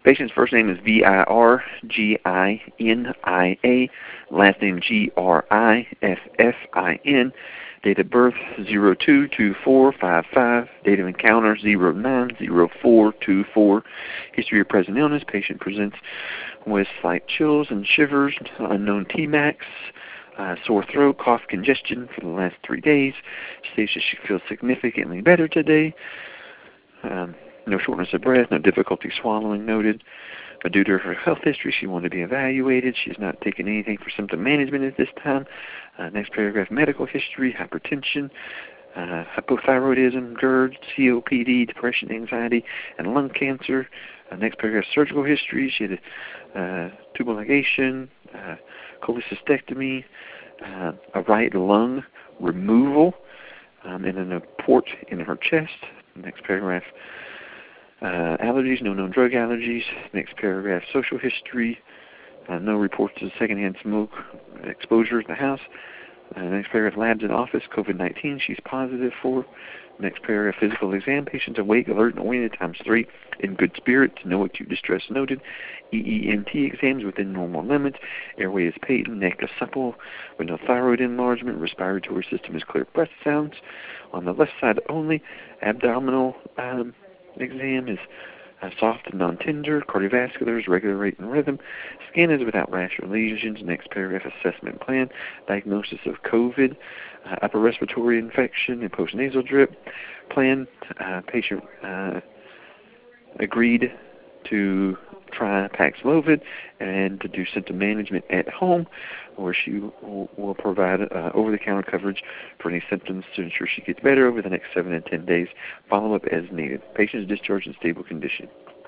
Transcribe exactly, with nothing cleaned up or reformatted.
Patient's first name is V I R G I N I A, last name G R I F F I N, date of birth zero two two four five five, date of encounter zero nine zero four two four, history of present illness. Patient presents with slight chills and shivers, unknown T MAX, uh, sore throat, cough, congestion for the last three days. States that she feels significantly better today. Um, no shortness of breath, no difficulty swallowing noted. But due to her health history, she wanted to be evaluated. She's not taken anything for symptom management at this time. Uh, next paragraph, medical history, hypertension, uh, hypothyroidism, GERD, C O P D, depression, anxiety, and lung cancer. Uh, next paragraph, surgical history. She had a uh, tubal ligation, uh, cholecystectomy, uh, a right lung removal, um, and then a port in her chest. Next paragraph, uh, allergies, no known drug allergies. Next paragraph, social history, uh, no reports of secondhand smoke exposure in the house. Uh, next paragraph, labs in office, COVID nineteen, she's positive for. Next paragraph, physical exam, patients awake, alert, and oriented, times three, in good spirits, no acute distress noted. E E N T exams within normal limits, airway is patent, neck is supple, with no thyroid enlargement, respiratory system is clear breath sounds. On the left side only, abdominal um, exam is uh, soft and non-tender, cardiovascular is regular rate and rhythm, skin is without rash or lesions. Next paragraph, assessment plan, diagnosis of COVID, uh, upper respiratory infection and postnasal drip. Plan, uh, patient uh, agreed to try Paxlovid and to do symptom management at home, where she will, will provide uh, over-the-counter coverage for any symptoms to ensure she gets better over the next seven and ten days. Follow-up as needed. Patient is discharged in stable condition.